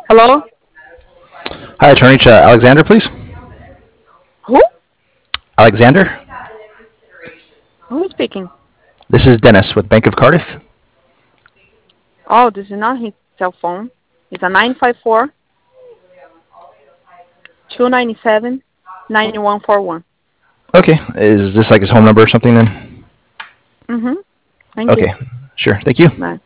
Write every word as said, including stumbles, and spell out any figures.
Hello? Hi, Attorney Ch- Alexander, please. Who? Alexander, Who is speaking? this is Dennis with Bank of Cardiff. Oh, this is not his cell phone. It's a nine five four two nine seven nine one four one. Okay, is this like his home number or something then? Mm-hmm. Thank you. Okay, sure. Thank you. Bye.